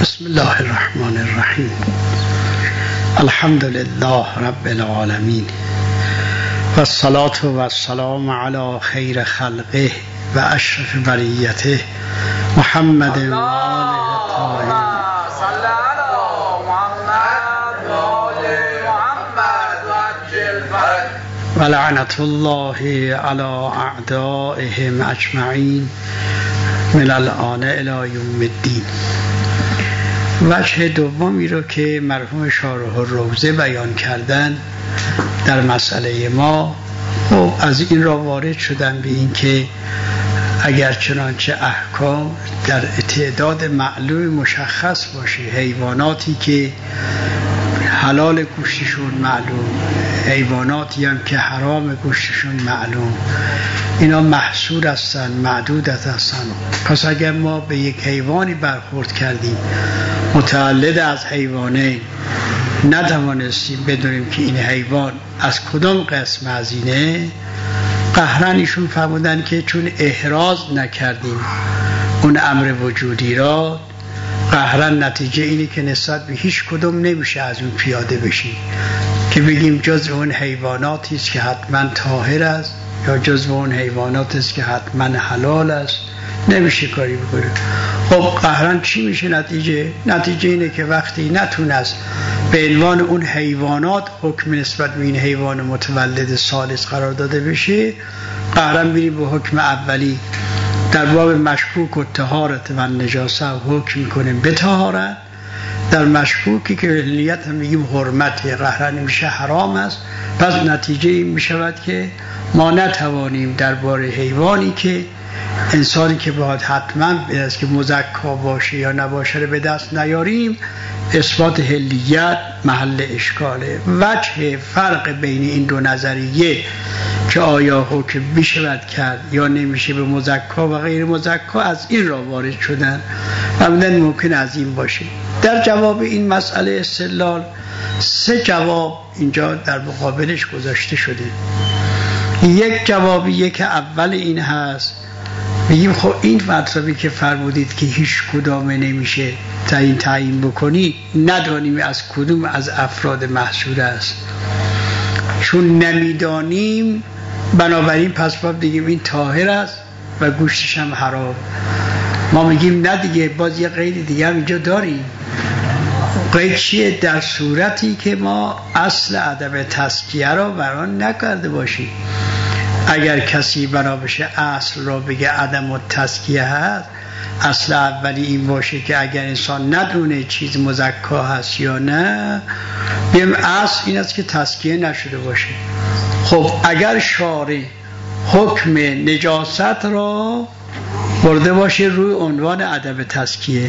بسم الله الرحمن الرحیم. الحمد لله رب العالمین و الصلاة و السلام علی خیر خلقه و اشرف بریته محمد و آله الطاهرین. و لعنت الله علی اعدائهم اجمعین من الآن الی یوم الدین. وجه دومی رو که مرحوم شارح الروضه بیان کردن در مسئله ما، خب از این را وارد شدن به این که اگر چنانچه احکام در تعداد معلوم مشخص باشه، حیواناتی که حلال گوشتشون معلوم، حیواناتی هم که حرام گوشتشون معلوم، اینا محصور هستن، معدود هستن. پس اگر ما به یک حیوانی برخورد کردیم متولد از حیوانه، نتوانستیم بدونیم که این حیوان از کدام قسم از اینه، قهرن ایشون فرمودن که چون احراز نکردیم اون امر وجودی را، قهرن نتیجه اینه که نسبت به هیچ کدوم نمیشه از اون پیاده بشیم که بگیم جزء اون حیواناتی است که حتما طاهر است یا جزء اون حیواناتی است که حتما حلال است، نمیشه کاری بکنه. خب قهرن چی میشه نتیجه اینه که وقتی نتونست به عنوان اون حیوانات حکم نسبت به این حیوان متولد ثالث قرار داده بشه، قهرن میریم به حکم اولی در باب مشکوک و طهارت و نجاسه حکم میکنیم به طهارت. در مشکوکی که اهلیت هم میگیم حرمت، قهرن میشه حرام است. پس نتیجه این میشود که ما نتوانیم درباره حیوانی که انسانی که باید حتما است که مزکا باشه یا نباشه رو به دست نیاریم، اثبات حلیت محل اشکاله. وجه فرق بین این دو نظریه که آیا حکم میشود کرد یا نمیشه به مزکا و غیر مزکا، از این را وارد شدن و ممکن از این باشه. در جواب این مسئله استدلال 3 جواب اینجا در مقابلش گذاشته شده. یک جوابیه که اول این هست، میگیم خب این مطلبی که فرمودید که هیچ کدامه نمیشه تعیین بکنی، ندانیم از کدوم از افراد محصور است. چون نمیدانیم بنابراین پس باید بگیم این طاهر است و گوشتش هم حرام. ما میگیم نه دیگه، باز یه قید دیگه هم اینجا داریم. قید چیه؟ در صورتی که ما اصل عدم تزکیه را بیان نکرده باشیم. اگر کسی بنا بشه اصل را بگه عدم تزکیه هست، اصل اولی این باشه که اگر انسان ندونه چیز مزکا هست یا نه، بیم اصل این است که تزکیه نشده باشه. خب اگر شارع حکم نجاست را برده باشه روی عنوان عدم تزکیه،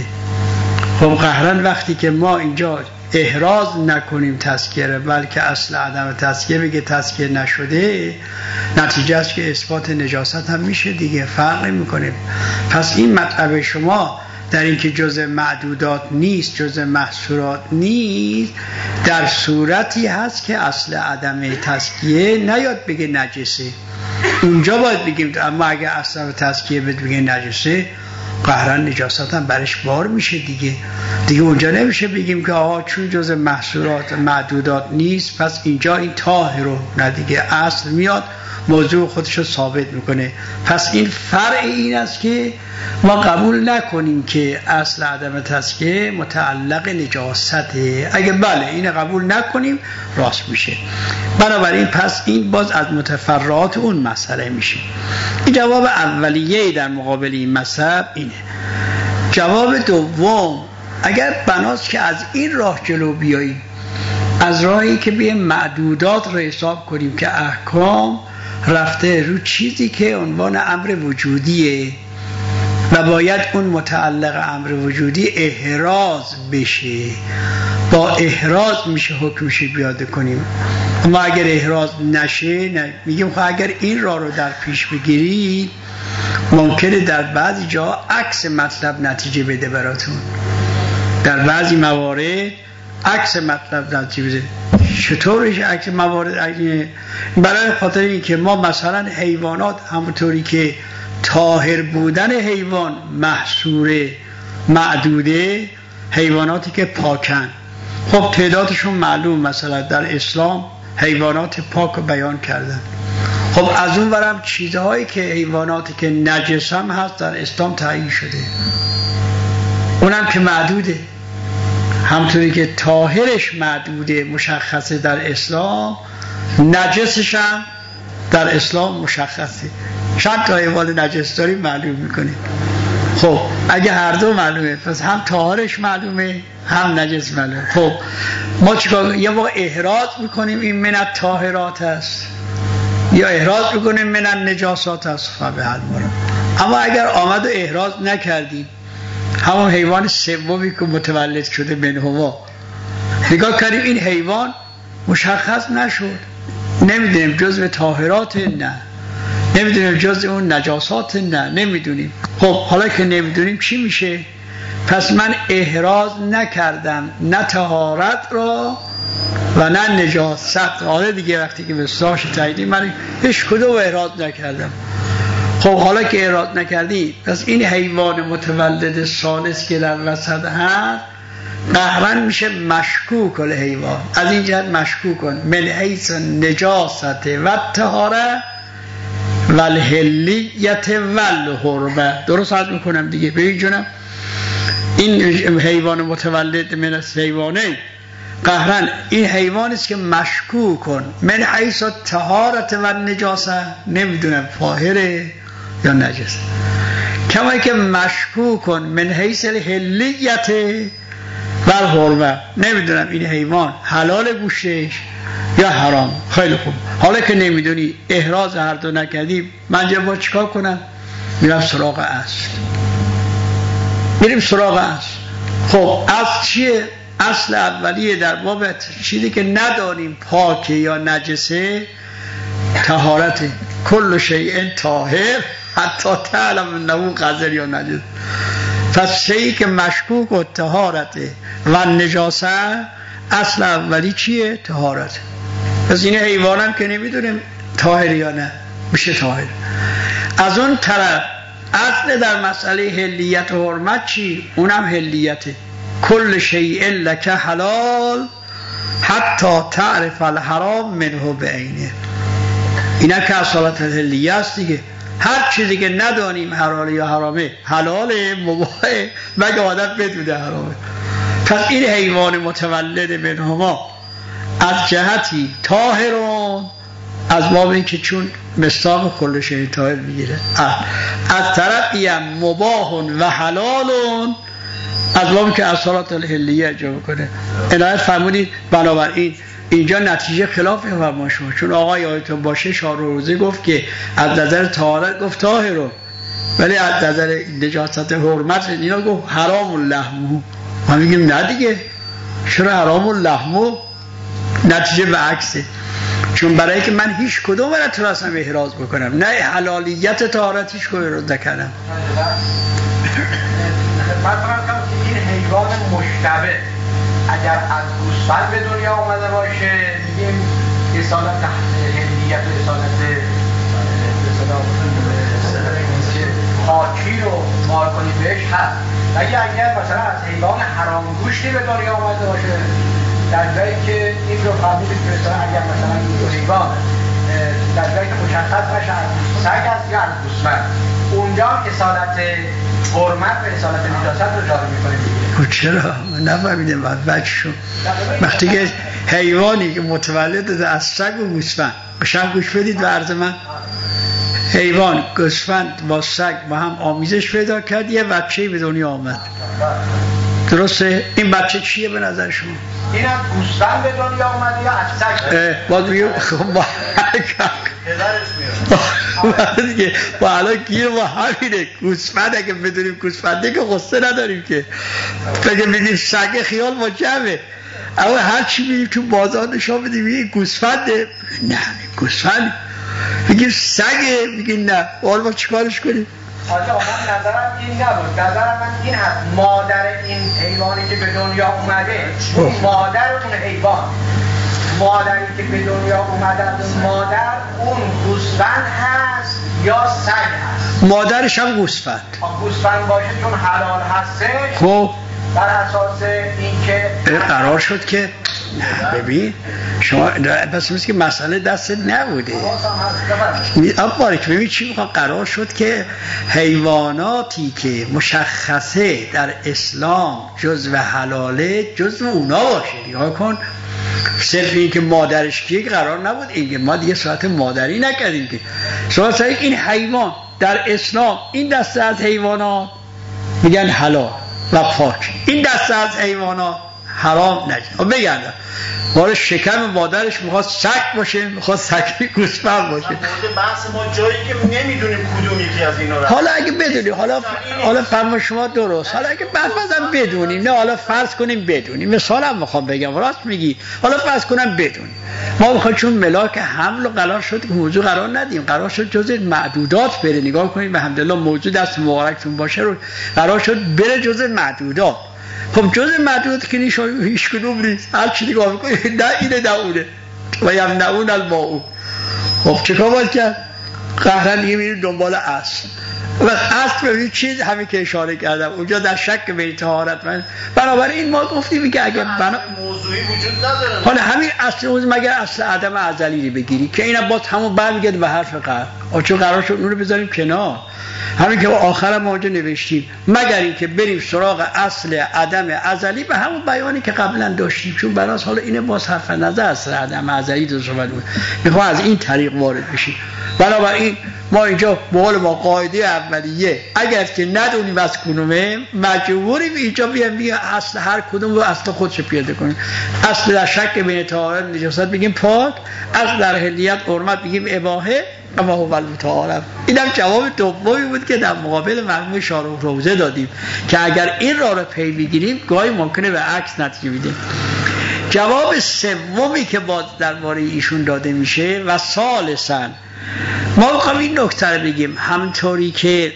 خب قهرن وقتی که ما اینجا احراز نکنیم تزکیه را، بلکه اصل عدم تزکیه بگه تزکیه نشده، نتیجه است که اثبات نجاست هم میشه دیگه، فرق میکنه. پس این مطلب شما در اینکه جزء معدودات نیست، جزء محصورات نیست، در صورتی هست که اصل عدم تزکیه نیاد بگه نجسه، اونجا باید بگیم. اما اگه اصل تزکیه بگه نجسه، قهرن نجاست هم برش بار میشه دیگه اونجا نمیشه بگیم که آقا چون جزء محصورات معدودات نیست پس اینجا این طاهر رو، نه دیگه، اصل میاد موضوع خودش رو ثابت میکنه. پس این فرع این است که ما قبول نکنیم که اصل عدم تزکیه متعلق نجاسته. اگه بله این قبول نکنیم راست میشه. بنابراین پس این باز از متفرعات اون مسئله میشه. این جواب اولیه در مقابل این مسئله اینه. جواب دوم، اگر بناست که از این راه جلو بیاییم، از راهی که بیایم معدودات رو حساب کنیم که احکام رفته رو چیزی که عنوان امر وجودیه و باید اون متعلق امر وجودی احراز بشه، با احراز میشه حکمش بیاده کنیم. اما اگر احراز نشه، میگیم خب اگر این راه رو در پیش بگیری ممکنه در بعضی جا عکس مطلب نتیجه بده براتون، در بعضی موارد عکس مطلب نتیجه بده. چطورش عکس موارد؟ برای خاطر این که ما مثلا حیوانات همونطوری که طاهر بودن حیوان محصوره معدوده، حیواناتی که پاکن. خب تعدادشون معلوم، مثلا در اسلام حیوانات پاک رو بیان کردن. خب از اون برم چیزهایی که حیواناتی که نجس هم هست در اسلام تعیین شده، اونم که معدوده، همطوری که طاهرش معدوده مشخصه در اسلام، نجسش هم در اسلام مشخصه. چند تا حیوان نجس داریم معلوم میکنیم. خب اگه هر دو معلومه، پس هم طاهرش معلومه هم نجس معلومه. خب ما چیکار؟ یه موقع احراز میکنیم این من الطاهرات است، یا احراز میکنیم من النجاسات است. به هر مورد. اما اگر آمد و احراز نکردیم، همون حیوان سومی که متولد شده منهما، نگاه کردیم این حیوان مشخص نشد، نمیدونیم جزء طاهرات نه، نمیدونیم جزء اون نجاسات نه، نمیدونیم. خب حالا که نمیدونیم چی میشه؟ پس من احراز نکردم نه طهارت را و نه نجاست. حالا دیگه وقتی که به صلاحش تاییدی من هیچ کدوم احراز نکردم. خب حالا که احراز نکردی، پس این حیوان متولد ثالث که در وسط هست قهرن میشه مشکوک الحیوان. از این جهت مشکوک کن من حیث نجاست و طهاره و الحلیت و الحرمه. درست عرض میکنم دیگه. ببین جونم، این حیوان متولد من از حیوانه قهرن این حیوانی است که مشکوک کن من حیث طهارت و نجاسه، نمیدونم طاهره یا نجس. کما که مشکوک کن من حیث الحلیت و الحرمه، نمیدونم این حیوان حلال گوشتش یا حرام. خیلی خوب، حالا که نمیدونی احراز هر دو نکردی، من جواب چیکار کنم؟ میرم سراغ اصل. میریم سراغ اصل. خب اصل چیه؟ اصل اولیه در باب چیزی که ندانیم پاکه یا نجسه، طهارت. کل شیء طاهر حتی تعلم انه قذر یا نجس. پس شیئی که مشکوک و طهارته و نجاسه، اصل اولی چیه؟ طهارت. پس این حیوانم که نمیدونیم طاهر یا نه، میشه طاهر. از اون طرف اصل در مسئله حلیت و حرمت چی؟ اونم حلیته. کل شیء لک حلال حتی تعرف الحرام منه بعینه. اینا که اصالت حلیه است دیگه. هر چیزی که ندانیم حلاله یا حرامه، حلاله مباحه مگه آدم بدونه حرامه. پس این حیوان متولد منهما از جهتی طاهرون، از باب این که چون مصداق کل شیء طاهر میگیره، از طرفی هم مباحون و حلالون، از باب که اصالت الحلیه اجرا کنه. عنایت فرمودید. بنابراین اینجا نتیجه خلاف فرمان شما، چون آقای آیتون باشه شاروزی گفت که از نظر طهارت گفت طاهرون، ولی از نظر نجاست حرمت اینا گفت حرام اللحمو. ما میگیم نه دیگه، چرا حرام اللحمو؟ نتیجه به عکسه. چون برای که من هیچ کدوم را تونستم احراز بکنم، نه حلالیت طهارت هیچ کدوم احراز نکردم. مثلا که این حیوان مشتبه اگر از گوسفند به دنیا آمده باشه، میگیم اصالت حلیت و اصالت خاکی رو مار کنی بهش هست. اگر مثلا از حیوان حرام گوشتی به دنیا آمده باشه، در جایی که این رو فهمیدید که مثلا اگر مثلا این حیوان در جایی که مشخص نشه از سگ است یا از گوسفند، اونجا اصالت حرمت و اصالت نجاست رو جاری می‌کنه. چرا؟ من نفهمیدم بعد شو. وقتی که حیوانی که متولد از سگ و گوسفند، شما گوش بدید به عرض من، حیوان گوسفند با سگ با هم آمیزش پیدا کرد، یه بچه‌ای به دنیا آمد. درسته؟ این بچه چیه به نظر شما؟ این از گوسفند به دنیا آمده یا از سگ؟ باز میگم خب با دیگه با الان گیر با همینه. گوسفند اگه بدونیم گوسفنده که قصه نداریم که، اگه میگیم سگ خیال ما جمعه. اما هر چی میگیم تو بازار نشان بدیم این گوسفنده، نه گوسفند. میگیم سگه، میگیم نه. حالا ما چیکارش کنیم؟ حالا من نظرم این نبود. نظرم من این هست، مادر این حیوانی که به دنیا اومده، اون مادر اون حیوان، مادری که به دنیا اومده مادر اون گوسفند هست یا سگ هست؟ مادرش هم گوسفند. گوسفند باشه چون حلال هسته. خب بر اساس اینکه قرار شد که ببین شما بس مثل که مسئله دست نبوده بارک ببین چی میخوام. قرار شد که حیواناتی که مشخصه در اسلام جزو حلاله جزو اونا باشه. نگاه کن صرف این که مادرش کیه قرار نبود، این ما دیگه صورت مادری نکردیم که صورت این حیوان در اسلام این دسته از حیوانات میگن حلال و پاک، این دسته از حیوانات حرام نجس. بگردم مال شکم مادرش میخواد سگ باشه، میخواد سگ گوسفند باشه. مورد بحث ما جایی که نمیدونیم کدوم یکی از اینا رو. حالا اگه بدونیم، حالا فرما شما درست، حالا اگه بعضا بدونیم، نه حالا فرض کنیم بدونیم، مثالم میخوام بگم راست میگی، حالا فرض کنم بدونیم ما میخواد چون ملاک حمل و قرار شد که موضوع قرار ندیم، قرار شد جزء معدودات بره. نگاه کنید الحمدلله موضوع دست مبارکتون باشه رو قرار شد بره جزء معدودات. خب جزء معدود که هیچ کدوم نیست، هر چی نگاه میکنید نه اینه نه اونه و یمنعون الماعون. خب چیکار باید کرد؟ قهرن دیگه میریم دنبال اصل و اصل ببین چیز همین که اشاره کردم اونجا در شک به طهارت من. بنابراین ما گفتیم که اگه موضوعی وجود نداره، حالا همین اصل موضوع مگر اصل عدم ازلی رو بگیری که اینا باز همون برمیگرده به حرف قهر. چون قرار شد اون رو بذاریم کنار، همین که آخر ما اونجا نوشتیم مگر این که بریم سراغ اصل عدم ازلی به همون بیانی که قبلا داشتیم. چون براس حالا اینه باز حرف نظر اصل عدم ازلی دو صحبت بود، میخوام از این طریق وارد بشیم. بنابراین ما اینجا بقول ما قاعده اولیه اگر که ندونیم از کدومه مجبوریم اینجا بیام اصل هر کدوم رو اصل خودش پیاده کنیم. اصل در شک بین طهارت نجاست بگیم پاک، اصل در حلیت حرمت بگیم اباحه، اما هو المتعارف. اینم جواب دومی بود که در مقابل مرحوم شارح روضه دادیم که اگر این راه رو پی بگیریم گاهی ممکنه به عکس نتیجه بده. جواب سومی که باز درباره ایشون داده میشه و ثالثاً ما میخوام این نکته رو بگیم، همطوری که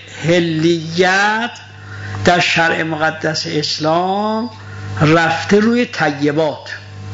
حلیت در شرع مقدس اسلام رفته روی طیبات.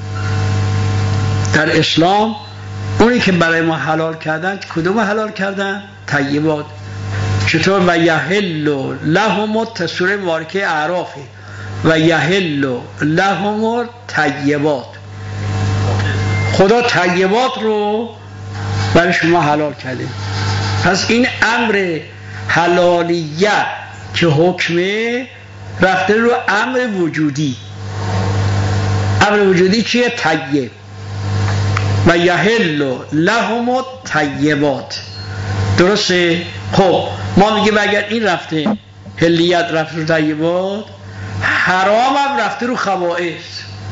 در اسلام اونی که برای ما حلال کردن کدوم حلال کردن؟ طیبات. چطور؟ و یحل لهم سوره مبارکه اعرافه و یحل لهم طیبات. خدا طیبات رو برای شما حلال کرده. پس این امر حلالیت که حکمه رفته رو امر وجودی. امر وجودی چیه؟ طیب. و یحل لهم طیبات. درسته؟ خب ما میگیم اگر این رفته حلیت رفته رو طیبات، حرام هم رفته رو خبائث.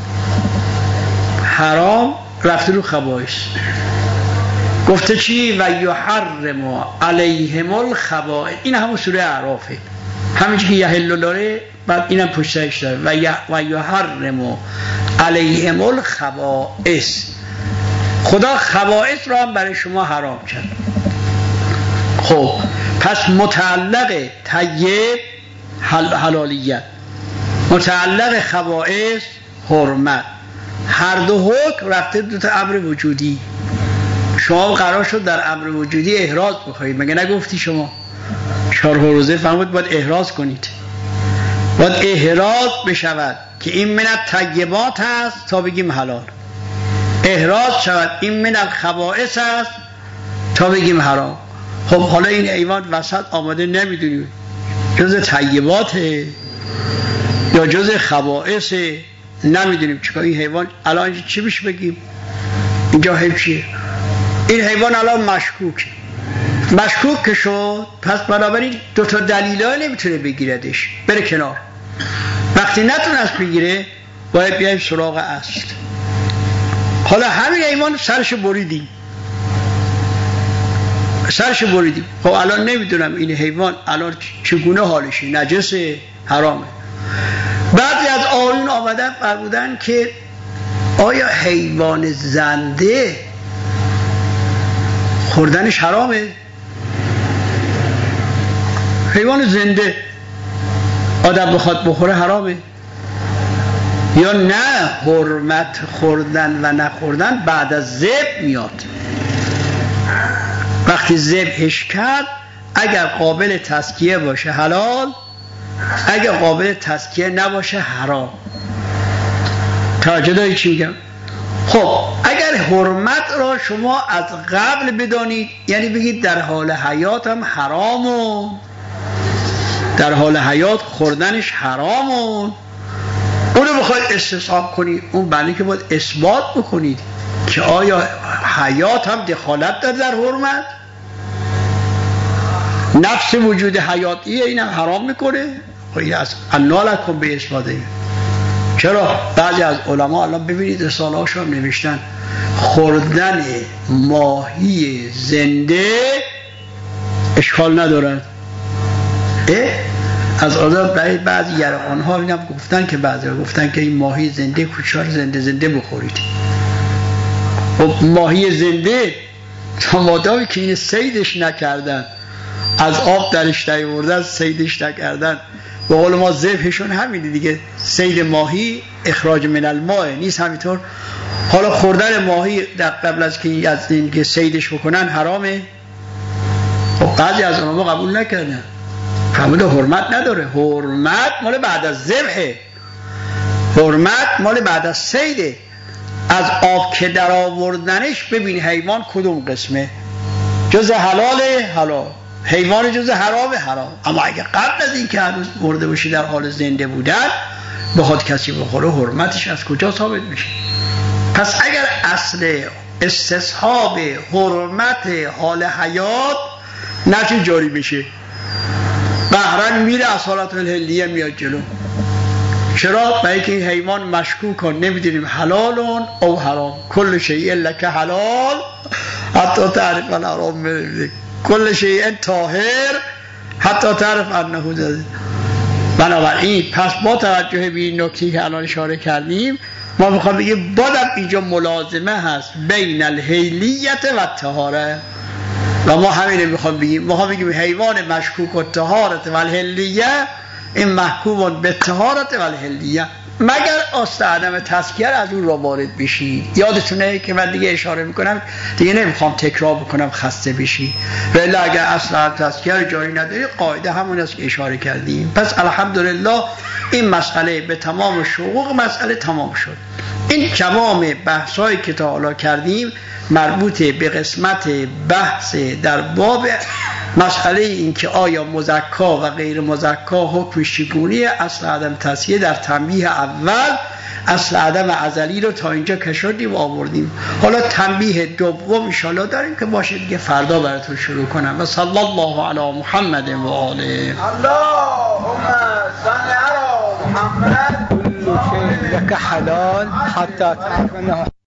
حرام رفته رو خبائث. گفته چی؟ و یحرم علیهم الخبائث. این همون سوره اعرافه، همینجوری که یحل داره بعد اینم پشتش داره و یحرم علیهم الخبائث. خدا خبائث رو هم برای شما حرام کرد. خب پس متعلق طیب حلالیت، متعلق خبائث حرمت. هر دو حکم رفته دو تا امر وجودی. شما قرار شد در امر وجودی احراز بخواید، مگه نگفتی شما؟ شارح روضه فرمود باید احراز کنید، باید احراز بشود که این من الطیبات هست تا بگیم حلال، احراز شود این من الخبائث هست تا بگیم حرام. خب حالا این حیوان وسط آماده نمیدونیم جز طیباته یا جز خبائثه، نمیدونیم چیکار. این حیوان الان چی بهش بگیم؟ اینجا حیوان چیه؟ این حیوان الان مشکوک که شد، پس بنابراین دو تا دلیلا نمیتونه بگیردش، بره کنار. وقتی نتونست بگیره باید بیایم سراغ اصل. حالا همین حیوان سرش بریدیم. خب الان نمیدونم این حیوان الان چگونه حالشه، نجسه حرامه. بعضی از آیون آمدن فرمودن که آیا حیوان زنده خوردنش حرامه؟ حیوان زنده آدم بخواد بخوره حرامه؟ یا نه حرمت خوردن و نخوردن بعد از ذبح میاد. وقتی ذبحش کرد اگر قابل تزکیه باشه حلال، اگه قابل تزکیه نباشه حرام. توجه داری چی میگم؟ خب اگر حرمت را شما از قبل بدانید، یعنی بگید در حال حیات هم حرامون، در حال حیات خوردنش حرامون، اونو بخواید استصحاب کنید، اون بله که باید اثبات بکنید که آیا حیات هم دخالت داره در حرمت؟ نفس وجود حیاتیه این هم حرام میکنه؟ خیلی از انالکم به اثباته. چرا؟ بعضی از علما الان ببینید رساله هاشون نوشتن خوردن ماهی زنده اشکال ندارد. از آزاد برای بعضی یرقان ها اینم گفتن که بعضی ها گفتن که این ماهی زنده کوچار زنده بخورید. خب ماهی زنده تا مادامی که این صیدش نکردن، از آب درش نیاوردن، صیدش نکردن، به قول ما ذبحشون همینه دیگه، صید ماهی اخراج من الماء نیست همینطور. حالا خوردن ماهی در قبل از که از اینکه صیدش بکنن حرامه. خب بعضی از اونها قبول نکردن، فرمود حرمت نداره، حرمت مال بعد از ذبحه، حرمت مال بعد از صیده. از آب که در آوردنش ببین حیوان کدوم قسمه، جز حلاله حلال، حیوان جز حرام حرام. اما اگه قبل از این که هنوز مرده باشی در حال زنده بودن بخواد کسی بخوره، حرمتش از کجا ثابت میشه؟ پس اگر اصل استصحاب حرمت حال حیات نچه جاری بشه، بهرن میره از حالت الهلیه میاد جلو. چرا؟ برای که این حیوان مشکوک کن، نمیدونیم حلالون او حرام، کل شیء لک حلال حتی تعرف الحرام منه، کل شیء طاهر حتی تعرف انه جائز. بنابراین پس با توجه به این نکته که الان اشاره کردیم ما میخوام بگیم بادم اینجا ملازمه هست بین الحلیت و طهاره، و ما همینه میخوام بگیم. ما بگیم حیوان مشکوک و طهارت و الحلیه، این محکوم به طهارت و الحلیه، مگر اصل عدم تزکیه از اون را وارد بشید. یادتونه که من دیگه اشاره میکنم، دیگه نمیخوام تکرار بکنم خسته بشید، ولی اگر اصل عدم تزکیه رو جاری نداری قاعده همون است که اشاره کردیم. پس الحمدلله این مسئله به تمام شقوق مسئله تمام شد. این تمام بحثایی که تا حالا کردیم مربوط به قسمت بحث در باب مسئله این که آیا مزکا و غیر مزکا حکمش چگونه. اصل عدم تزکیه در تنبیه اول اصل عدم ازلی رو تا اینجا کشوندیم و آوردیم. حالا تنبیه دوم ان شاءالله داریم که باشه دیگه فردا براتون شروع کنم. و صلی الله علی محمد و آله. اللهم صل علی محمد. كل شيء لك حلال حتى تعرف أنه